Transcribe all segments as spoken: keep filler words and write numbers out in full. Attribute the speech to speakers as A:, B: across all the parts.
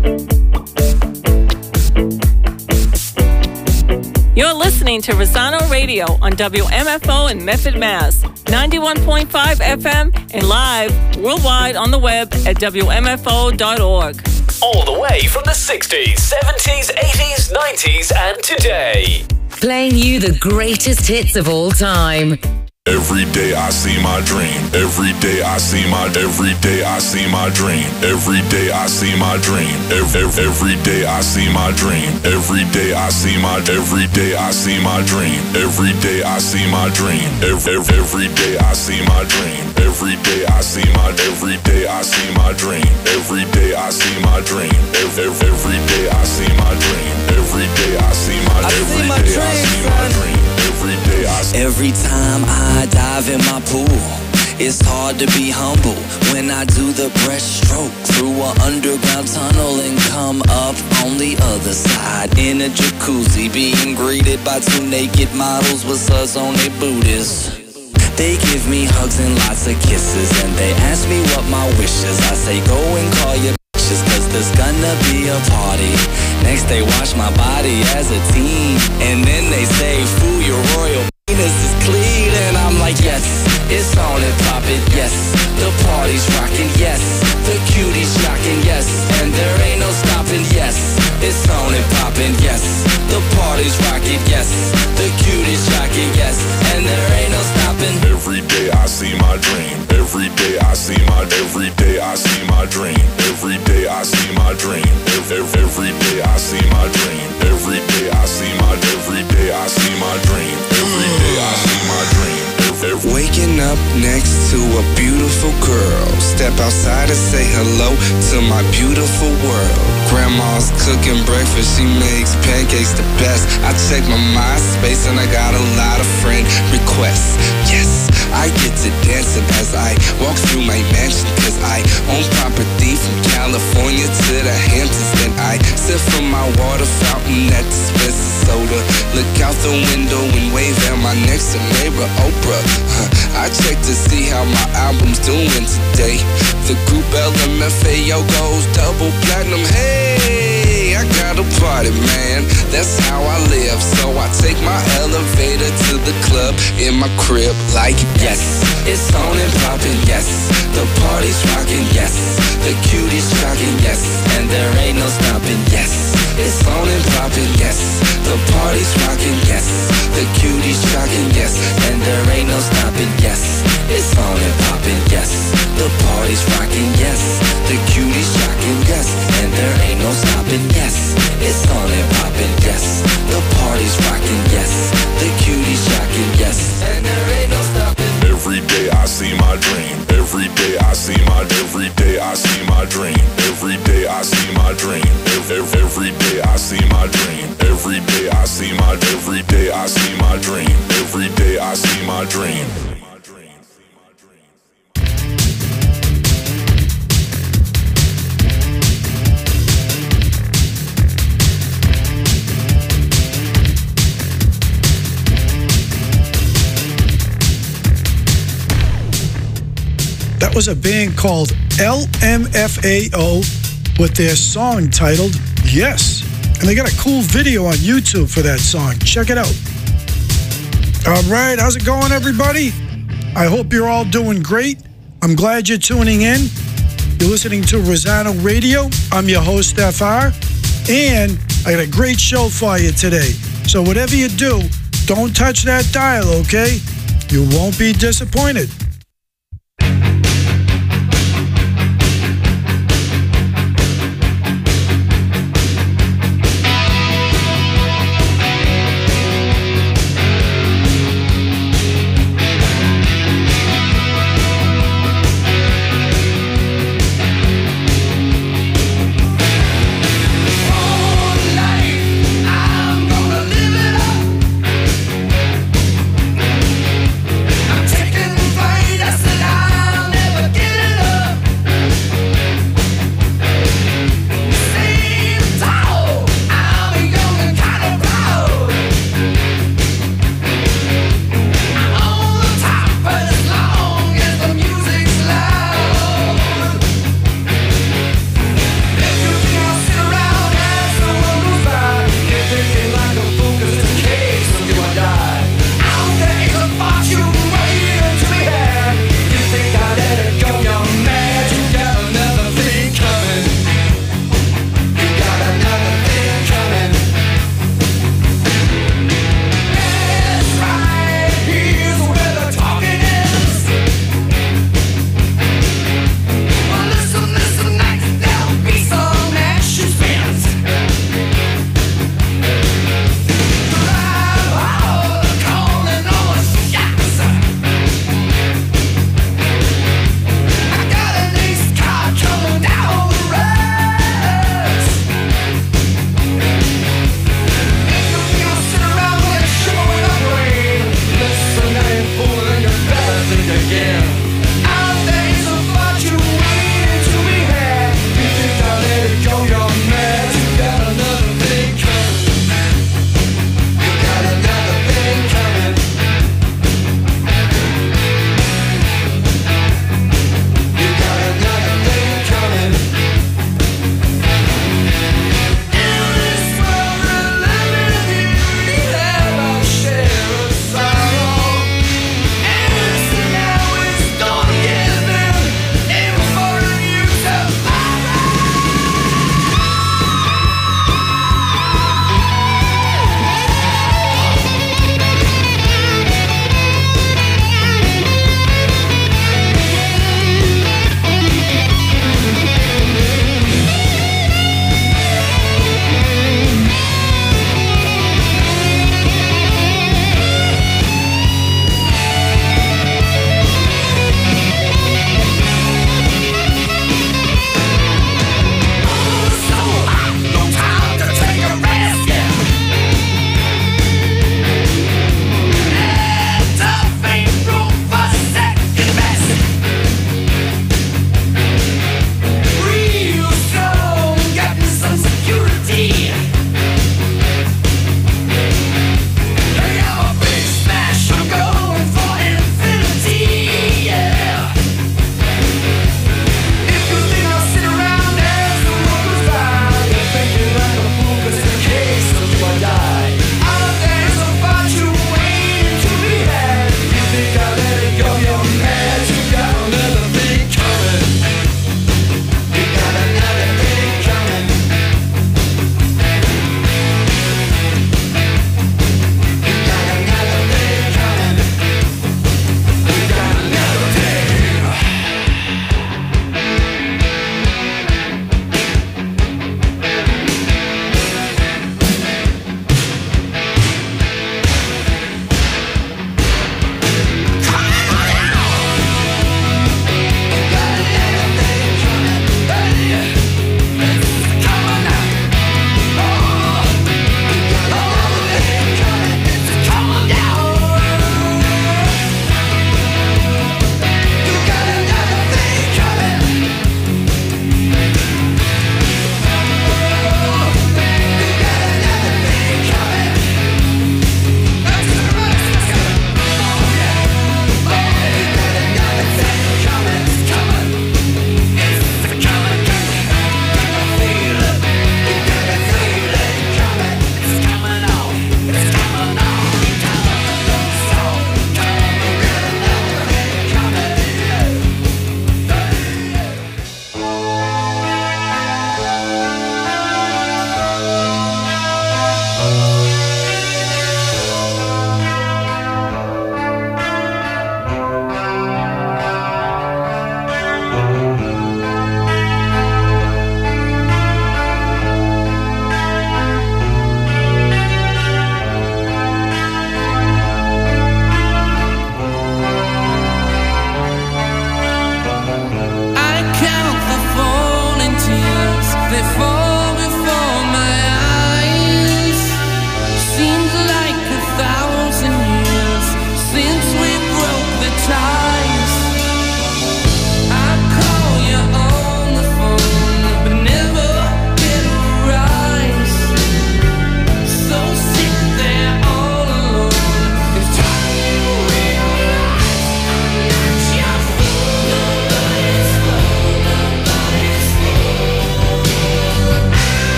A: You're listening to Rosano Radio on W M F O in Medford, Mass. ninety-one point five F M and live worldwide on the web at W M F O dot org.
B: All the way from the sixties, seventies, eighties, nineties, and today.
C: Playing you the greatest hits of all time.
D: Every day I see my dream. Every day I see my. Every day I see my dream. Every day I see my dream. Every, every day I see my dream. Every day I see my. Every day I see my dream. Every day I see my dream. Every, every day I see my dream. Every day I see my. Every day I see my dream. Every day I see my dream. Every, every day I see my dream. Every day I see my. Every day I see my dream. Every day I see.
E: Every time I dive in my pool, it's hard to be humble when I do the breaststroke through an underground tunnel and come up on the other side in a jacuzzi, being greeted by two naked models with suds on their booties. They give me hugs and lots of kisses, and they ask me what my wish is. I say go and call your bitches, cause there's gonna be a party. Next they watch my body as a teen, and then they say, fool, your royal penis is clean. And I'm like, yes, it's on and poppin', yes. The party's rockin', yes. The cuties shockin', yes. And there ain't no stoppin', yes. It's on and poppin', yes. The party's rockin', yes. The cuties shockin', yes. And there ain't no stoppin'.
D: Every day I see my dream. Every day I see my. Every day I see my dream. Every day I see my dream. Every, every day I see my dream. Every day I see my. Every day I see my dream. Every day I see my dream. Every, every
F: Waking up next to a beautiful girl. Step outside and say hello to my beautiful world. Grandma's cooking breakfast, she makes pancakes the best. I check my MySpace and I got a lot of friend requests. Yes, I get to dancing as I walk through my mansion, cause I own property from California to the Hamptons. Then I sip from my water fountain that dispenses soda. Look out the window and wave at my next door neighbor Oprah. Huh. I check to see how my album's doing today. The group L M F A O goes double platinum. Hey, I got a party, man. That's how I live. So I take my elevator to the club in my crib like,
E: yes, it's on and poppin', yes. The party's rockin', yes. The cuties shockin', yes. And there ain't no stoppin', yes. It's on and poppin', yes. The party's rockin', yes. The cuties shockin', yes. And there ain't no stoppin', yes. It's on and poppin', yes. The party's rockin', yes. The cuties shockin', yes. And there ain't no stoppin', yes. It's on and poppin', yes. The party's rockin', yes. The cuties shockin', yes. And there ain't no stoppin'.
D: Every day I see my dream. Every day I see my. Every day I see my dream. Every day I see my dream. Every, every day I see my dream. Every day I see my. Every day I see my dream. Every day I see my dream.
G: That was a band called L M F A O with their song titled Yes. And they got a cool video on YouTube for that song. Check it out. All right, how's it going, everybody? I hope you're all doing great. I'm glad you're tuning in. You're listening to Rosano Radio. I'm your host, F R. And I got a great show for you today. So whatever you do, don't touch that dial, okay? You won't be disappointed.
H: Taking flight.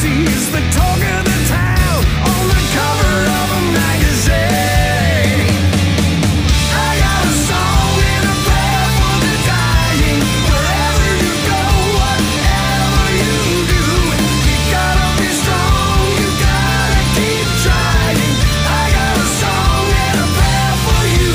H: She's the talk of the town on the cover of a magazine. I got a song and a prayer for the dying. Wherever you go, whatever you do, you gotta be strong, you gotta keep trying. I got a song and a prayer for you.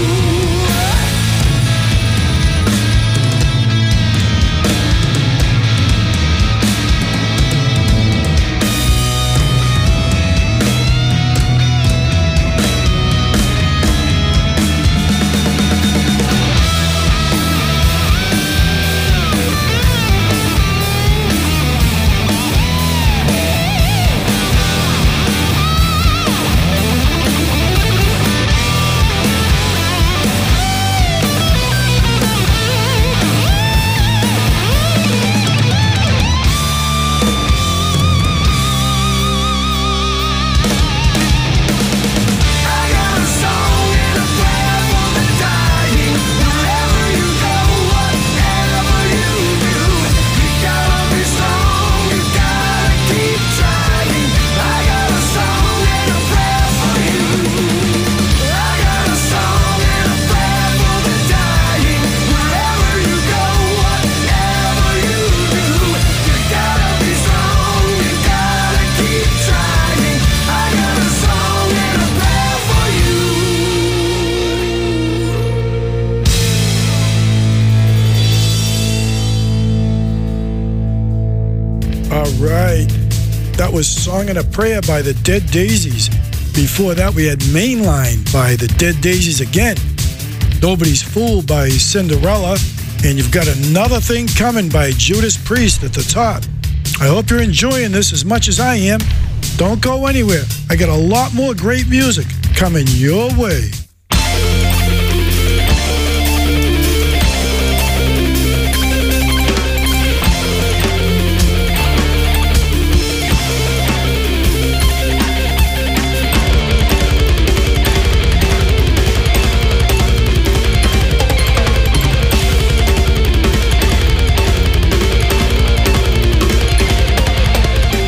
H: Was Song and a Prayer by the Dead Daisies. Before that, we had Mainline by the Dead Daisies again. Nobody's Fool by Cinderella. And you've got Another Thing Coming by Judas Priest at the top. I hope you're enjoying this as much as I am. Don't go anywhere. I got a lot more great music coming your way.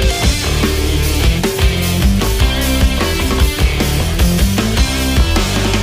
H: I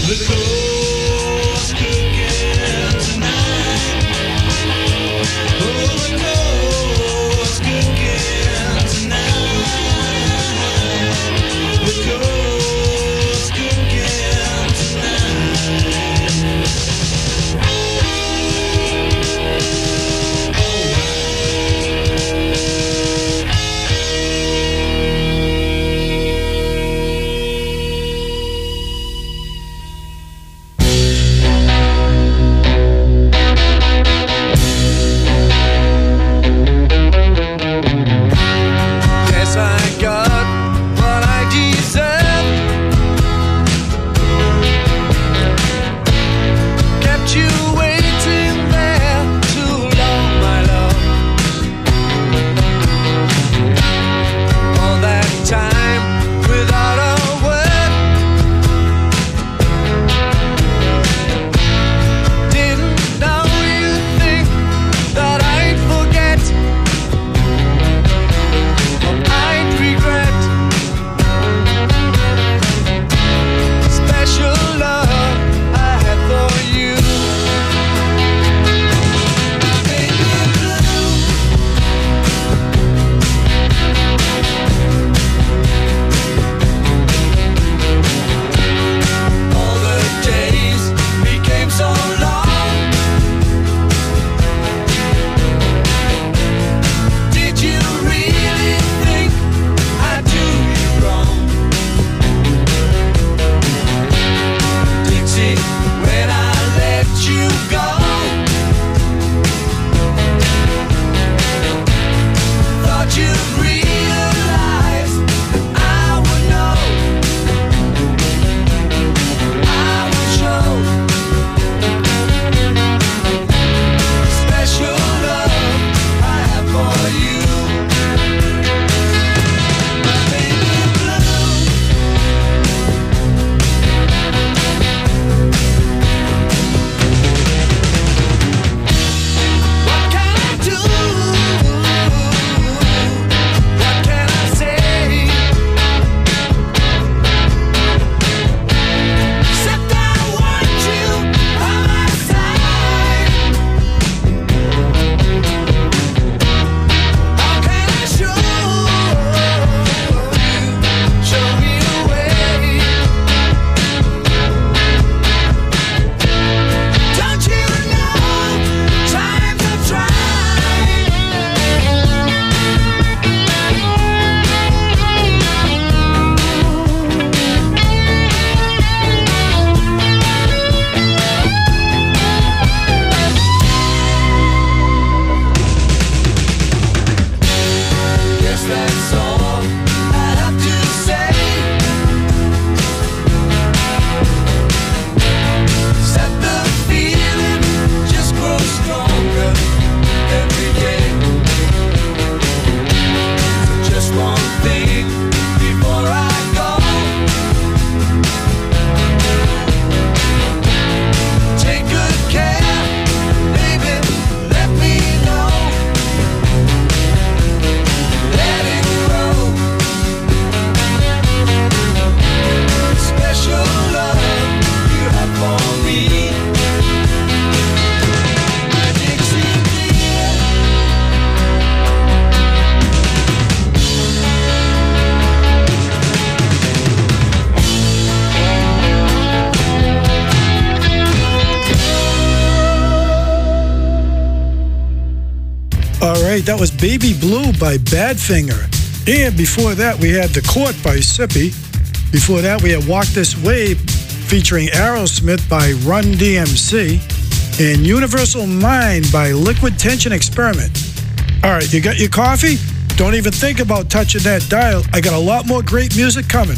G: right, that was Baby Blue by Badfinger. And before that, we had The Court by Sippy. Before that, we had Walk This Way featuring Aerosmith by Run D M C. And Universal Mind by Liquid Tension Experiment. All right, you got your coffee? Don't even think about touching that dial. I got a lot more great music coming.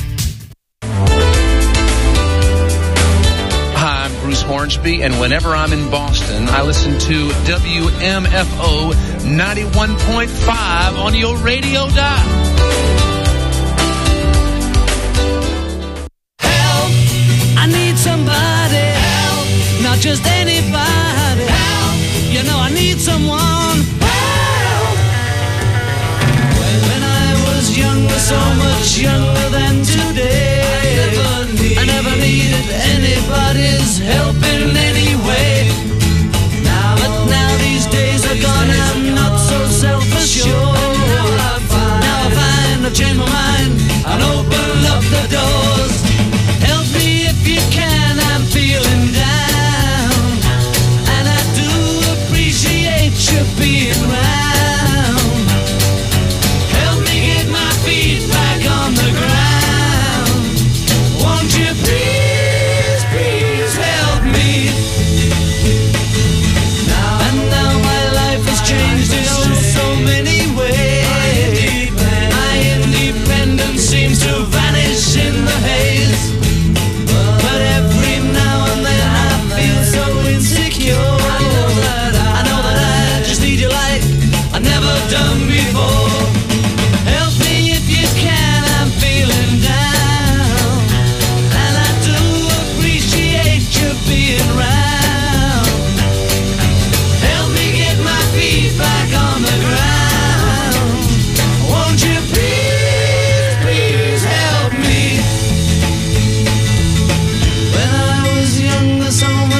I: Hi, I'm Bruce Hornsby, and whenever I'm in Boston, I listen to W M F O ninety-one point five on your radio dial.
H: Help! I need somebody. Help! Not just anybody. Help! You know I need someone. Help! When I was younger, so much younger than today, I never, need- I never needed anybody.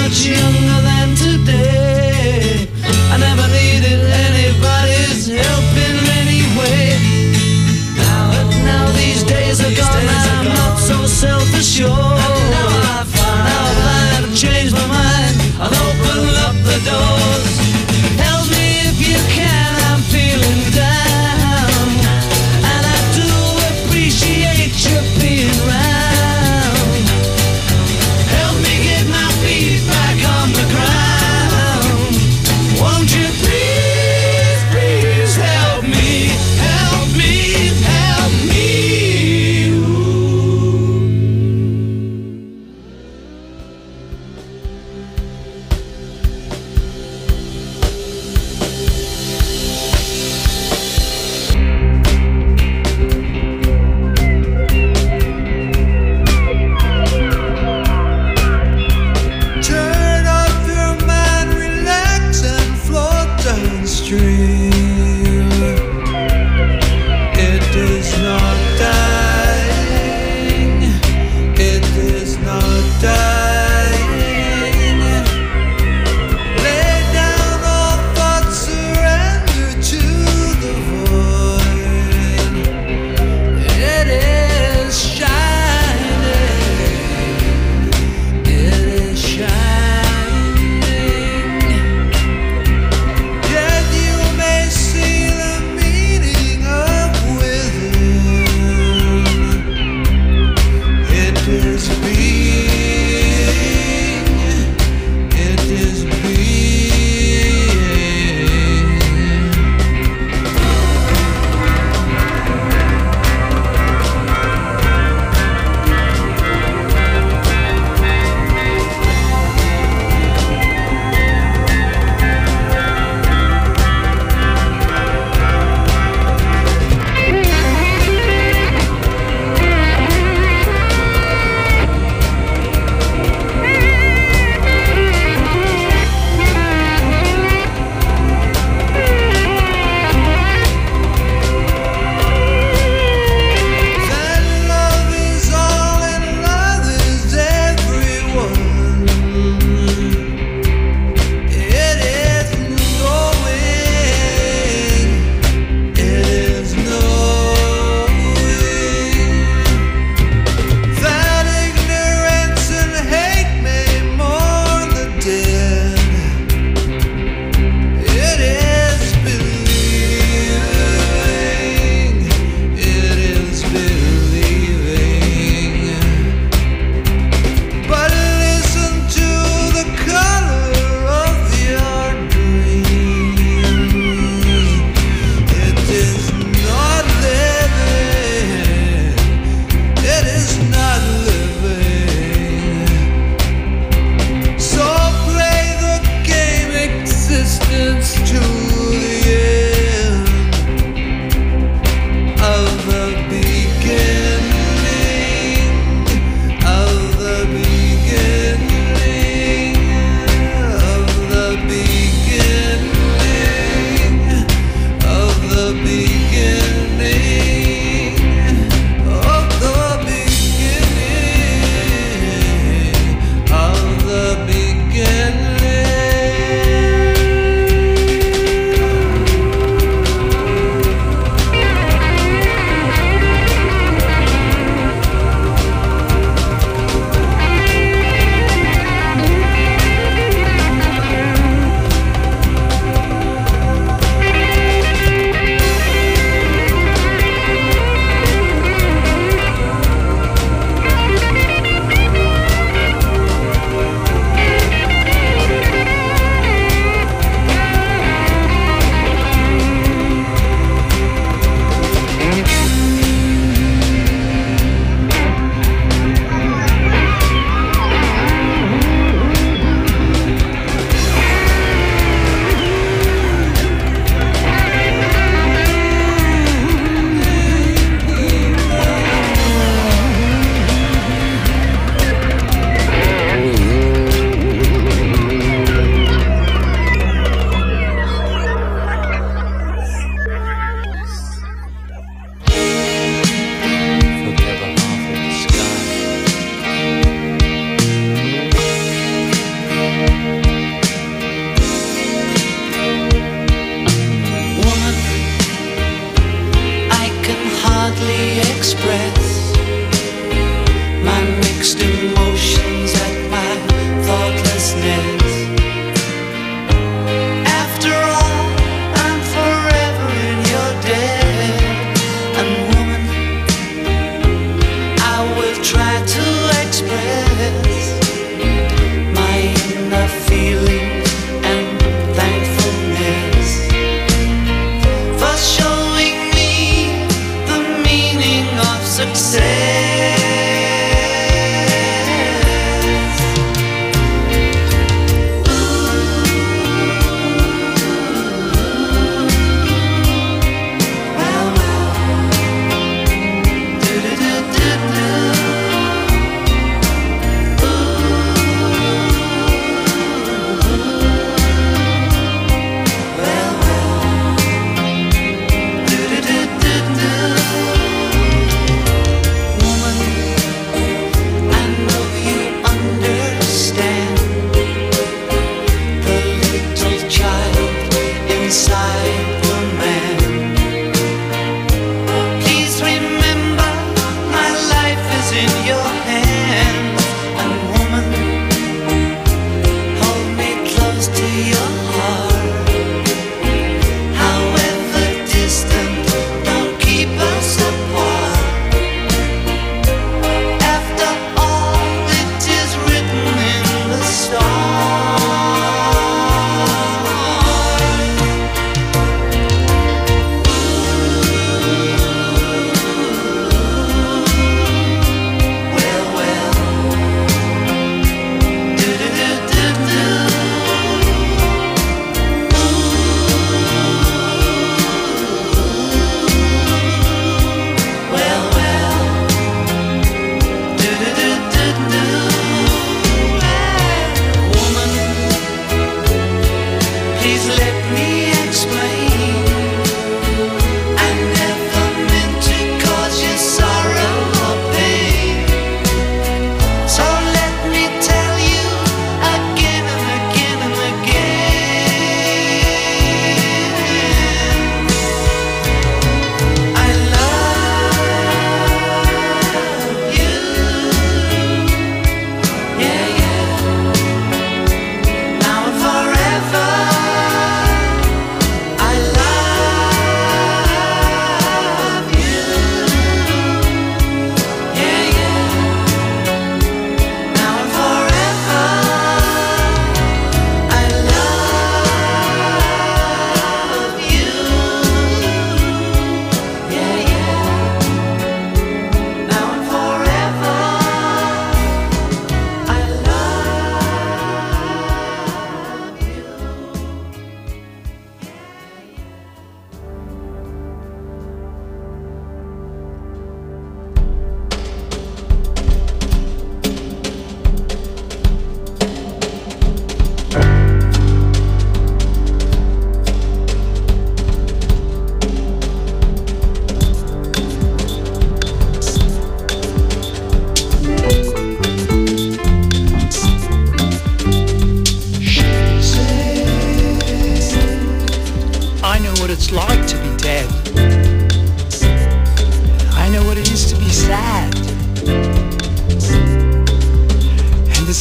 H: much younger than today. I never needed anybody's help in any way. Now, now these days are gone, I'm not so self-assured. Now I find, now I find I've changed my mind. I'll open up the doors. Help me if you can, I'm feeling down. And I do appreciate you being round. Help me get my feet back on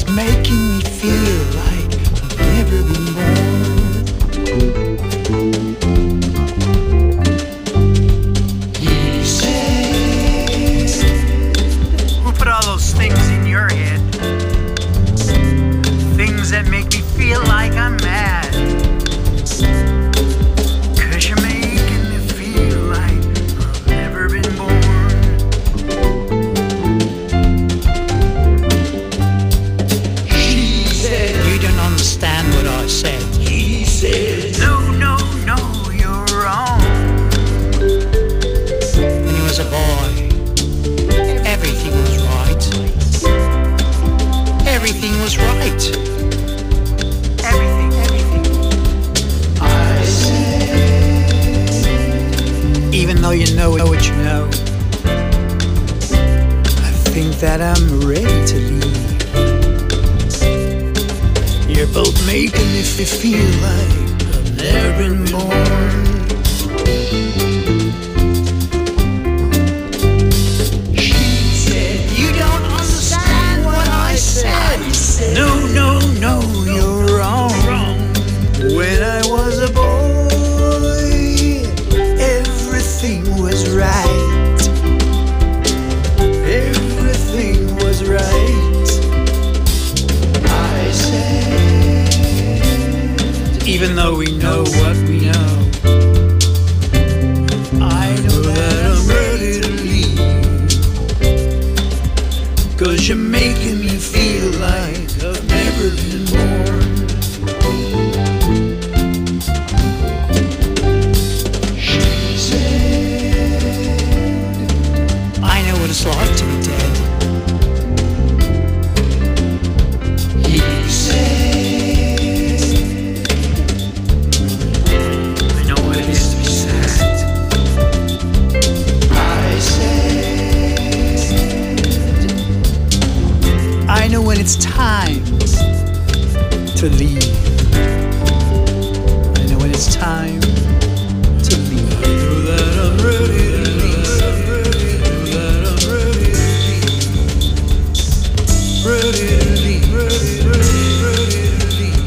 J: making me feel like I've never been born. He said, who put all those things in your head? Things that make me feel like I'm mad. Cause you're making me feel like I've never been born. She said, you don't understand what I said. He said, no, no, no, you're wrong. When he was a boy, everything was right. Everything was right. Everything, everything. I said, even though you know what you know, I think that I'm ready to leave. You're both making me feel like I've never been born. She said, you don't understand what I said. No, no, no, you're wrong. When I was a boy, everything was right. Everything was right. I said, even though we know what we know, I know that I'm ready to leave. Cause you're making me feel like I've never been born. She said, I know what it's like to be dead. He said, I know what it is to be sad. I said, I know when it's time to leave. I know when it's time to leave. I know that I'm ready to leave. I know that I'm ready to leave. Ready to leave. Ready, ready, ready to leave.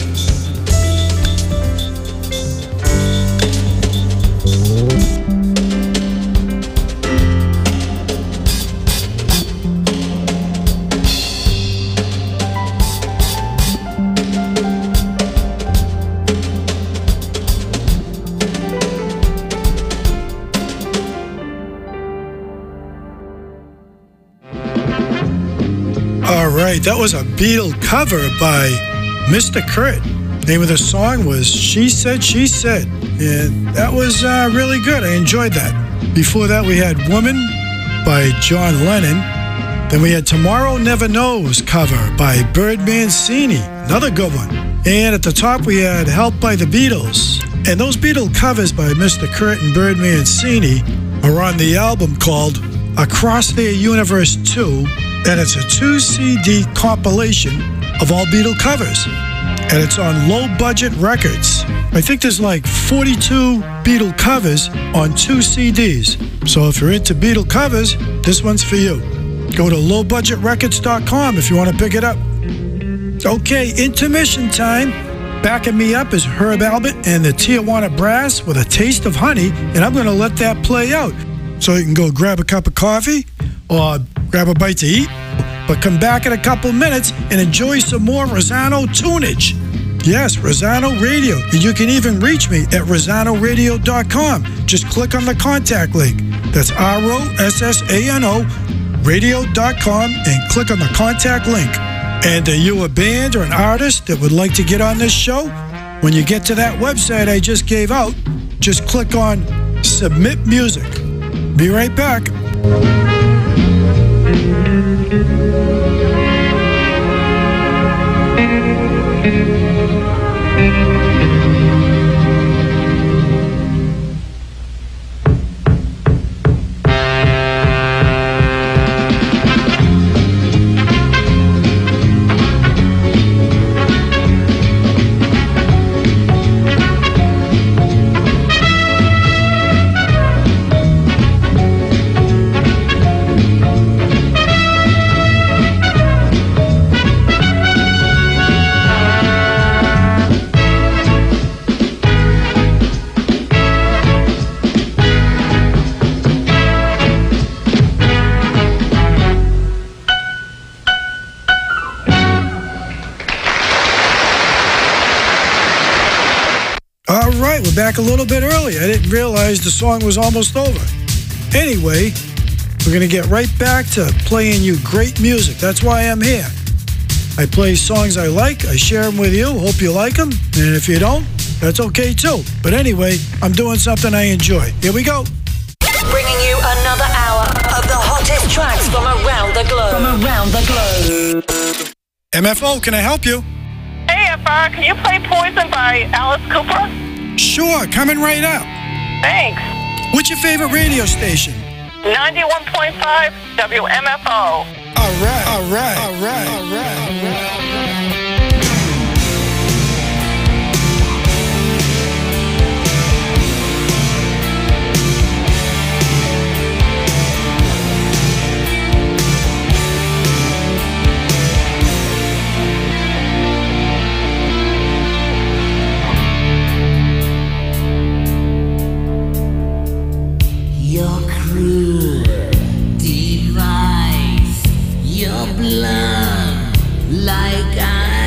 G: All right, that was a Beatle cover by Mister Kurt. Name of the song was She Said, She Said. And that was uh, really good. I enjoyed that. Before that, we had Woman by John Lennon. Then we had Tomorrow Never Knows cover by Bird Mancini. Another good one. And at the top, we had Help by the Beatles. And those Beatle covers by Mister Kurt and Bird Mancini are on the album called Across Their Universe two. And it's a two C D compilation of all Beatle covers. And it's on Low Budget Records. I think there's like forty-two Beatle covers on two C Ds. So if you're into Beatle covers, this one's for you. Go to low budget records dot com if you want to pick it up. Okay, intermission time. Backing me up is Herb Albert and the Tijuana Brass with A Taste of Honey. And I'm going to let that play out. So you can go grab a cup of coffee or grab a bite to eat, but come back in a couple minutes and enjoy some more Rosano tunage. Yes, Rosano Radio. And you can even reach me at rosano radio dot com. Just click on the contact link. That's R O S S A N O radio dot com and click on the contact link. And are you a band or an artist that would like to get on this show? When you get to that website I just gave out, just click on Submit Music. Be right back. All right, we're back a little bit early. I didn't realize the song was almost over. Anyway, we're going to get right back to playing you great music. That's why I'm here. I play songs I like, I share them with you, hope you like them, and if you don't, that's okay too. But anyway, I'm doing something I enjoy. Here we go.
C: Bringing you another hour of the hottest tracks from around the globe. From around the globe.
G: M F O, can I help you?
K: Hey, F R, can you play Poison by Alice Cooper?
G: Sure, coming right up.
K: Thanks.
G: What's your favorite radio station?
K: ninety-one point five W M F O.
G: All right, all right, all right, all right, all right.
J: Your cruel device, your blood like I